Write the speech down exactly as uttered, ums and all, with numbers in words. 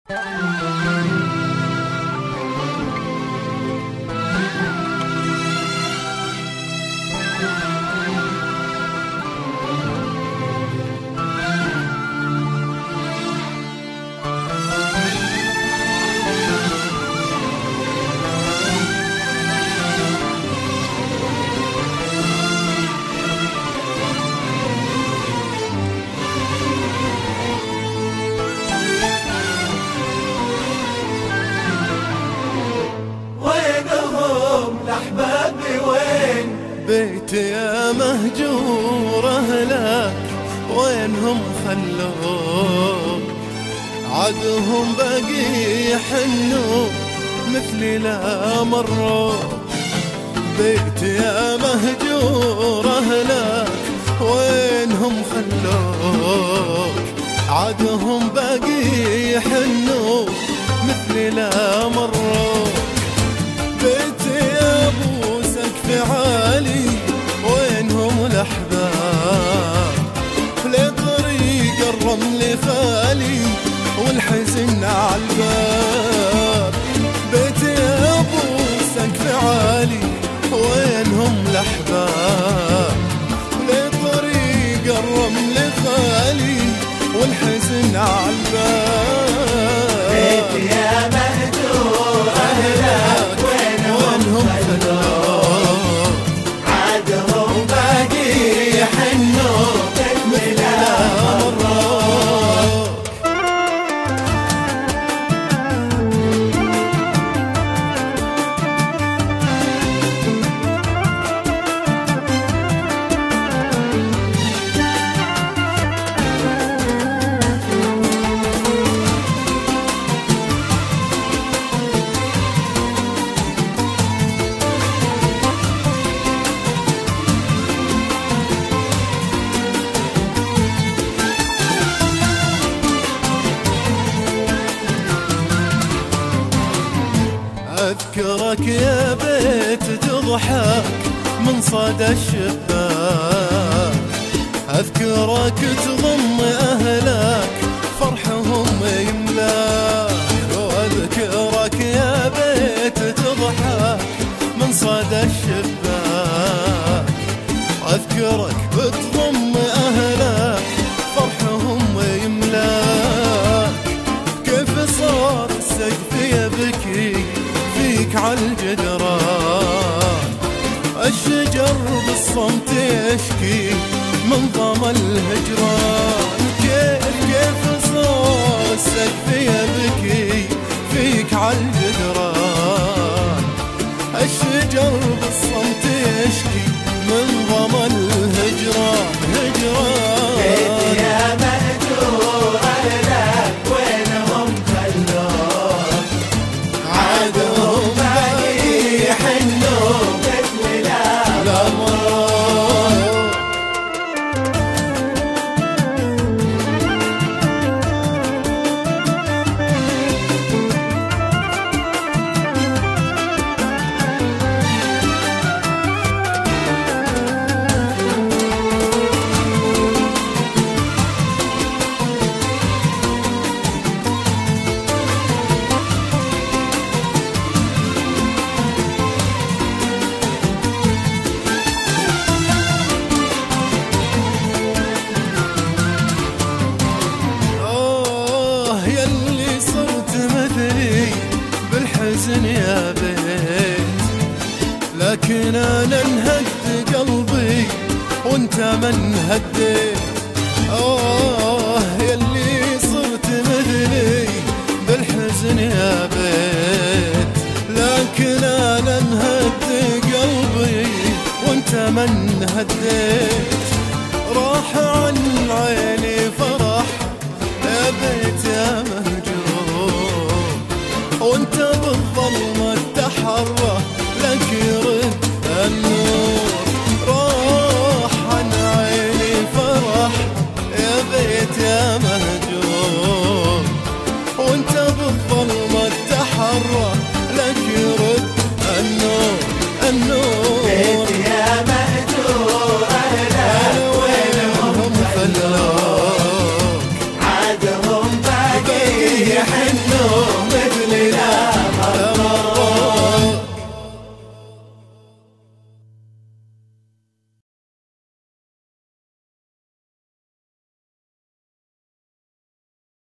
أحبابي وين؟ بيتي يا مهجور أهلك وينهم خلوك؟ عدهم بقي يحنوا مثلي لا مروا. بيتي يا مهجور أهلك وينهم خلوك؟ عدهم بقي يحنوا مثلي لا مروا. بيتي يا ابو سقف عالي وينهم الاحباب؟ لطريق الرمل خالي والحزن عالباب. بيتي يا ابو سقف عالي وينهم الاحباب؟ لطريق الرمل خالي والحزن عالباب. بيتي يا مهجور أهلك وينهم خلوك؟ عادهم باقي يحنوا مثل لا مروا. أذكرك يا بيت تضحك من صدى الشباك. أذكرك تضم أهلك فرحهم يملاك. وأذكرك يا بيت تضحك من صدى الشباك. أذكرك بتضم أهلك فرحهم يملاك. كيف صار السقف يبكي فيك عالجدران؟ الشجر بالصمت يشكي من ضم الهجران. كيف كيف صار السقف يبكي فيك عالجدران؟ الشجر بالصمت يشكي من ضم الهجران. هجران بيتي يا مهجور أهلك وينهم خلوك؟ عادهم باقي يحنوا مثل لا مروا. بالحزن يا بيت لكن انا انهد قلبي وانت ما انهديت. اوه يلي صرت مثلي بالحزن يا بيت لكن انا انهد قلبي وانت ما انهديت. راح عن عيني فرح يا بيت يا مهجور وانت بالظلمة تحرى لك يرد النور. راح عن عيني فرح يا بيت يا مهجور وانت بالظلمة تحرى لك يرد النور. النور بيتي يا مهجور أهلك وينهم خلوك؟ عادهم باقي يحنوا مأجور